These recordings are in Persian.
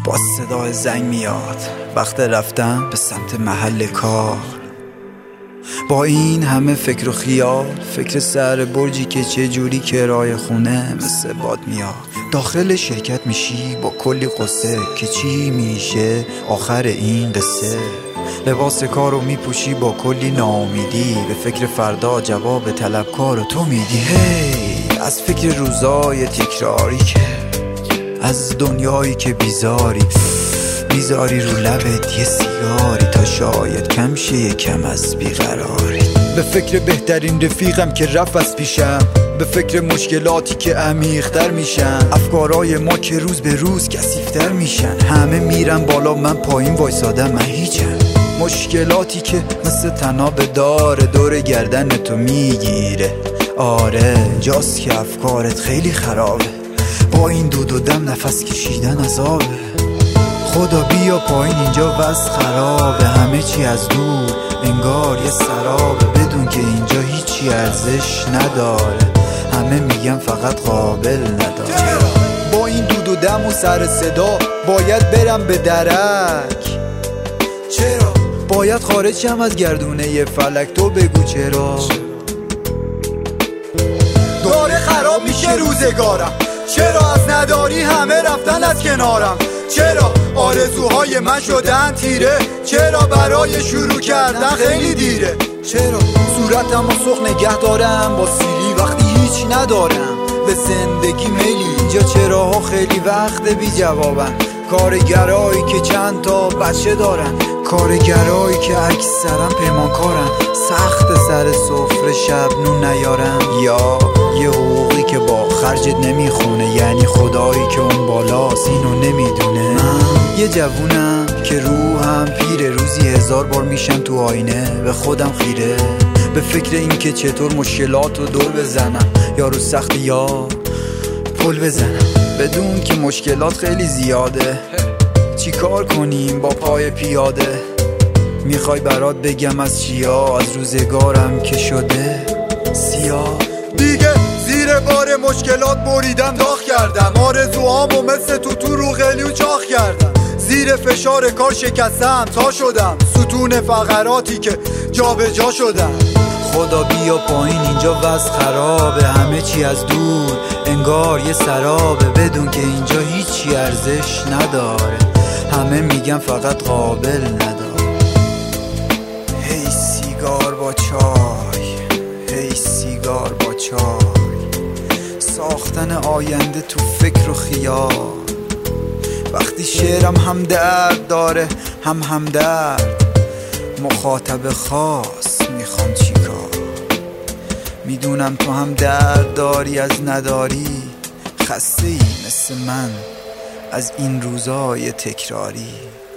با صدای زنگ میاد وقت رفتن به سمت محل کار. با این همه فکر و خیال، فکر سر برجی که چه جوری کرایه خونه مثل باد میاد. داخل شرکت میشی با کلی قصه که چی میشه آخر این قصه. لباس کارو میپوشی با کلی ناامیدی، به فکر فردا جواب طلبکارو تو میدی. هی از فکر روزای تکراری که از دنیایی که بیزاری رو لبت یه سیگاری تا شاید کم شه یکم از بیقراری. به فکر بهترین رفیقم که رفت از پیشم، به فکر مشکلاتی که عمیق‌تر میشن، افکارای ما که روز به روز کثیف‌تر میشن. همه میرن بالا من پایین وایسادم، من هیچم. مشکلاتی که مثل طناب داره دور گردن تو میگیره. آره جاست که افکارت خیلی خرابه، با این دود و دم نفس کشیدن عذابه. خدا بیا پایین اینجا وضع خرابه، همه چی از دور انگار یه سرابه. بدون که اینجا هیچی ارزش نداره، همه میگن فقط قابل نداره. با این دود و دم و سر صدا باید برم به درک. چرا؟ باید خارجم از گردونه فلک، تو بگو چرا؟ داره خراب میشه روزگارم، چرا از نداری همه رفتن از کنارم؟ چرا آرزوهای من شدن تیره؟ چرا برای شروع کردن خیلی دیره؟ چرا صورتم و سرخ نگه دارم با سیلی وقتی هیچ ندارم به زندگی میلی؟ اینجا چراها خیلی وقت بی جوابن، کارگرایی که چند تا بچه دارن، کارگرایی که اکثرا پیمانکارن، سخت سر سفره شب نون نیارن، یا یه حقوقی که با خرجت نمیخونه، یعنی خدایی که اون بالاست اینو نمیدونه. من یه جوونم که روحم پیره، روزی 1000 بار میشم تو آینه به خودم خیره، به فکر این که چطور مشکلاتو دور بزنم، یا رو سختی یا پل بزنم، بدون که مشکلات خیلی زیاده. چی کار کنیم با پای پیاده؟ میخوای برات بگم از چیا؟ از روزگارم که شده سیاه. دیگه زیر بار مشکلات بریدم داغ کردم، آرزوهامو مثل تو رو قلیون چاخ کردم، زیر فشار کار شکستم تا شدم ستون فقراتی که جا به جا شدم. خدا بیا پایین اینجا وضع خرابه، همه چی از دور انگار یه سرابه، بدون که اینجا هیچی ارزش نداره، همه میگن فقط قابل نداره. هی سیگار با چای، هی سیگار با چای، ساختن آینده تو فکر و خیال. وقتی شعرم هم درد داره هم همدرد، مخاطب خاص میخوام چیکار؟ میدونم تو هم درد داری از نداری، خسته ای مثل من از این روزای تکراری.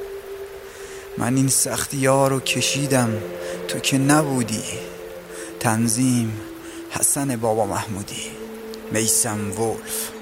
من این سختی ها رو کشیدم تو که نبودی. تنظیم حسن بابا محمودی، میثم ولف.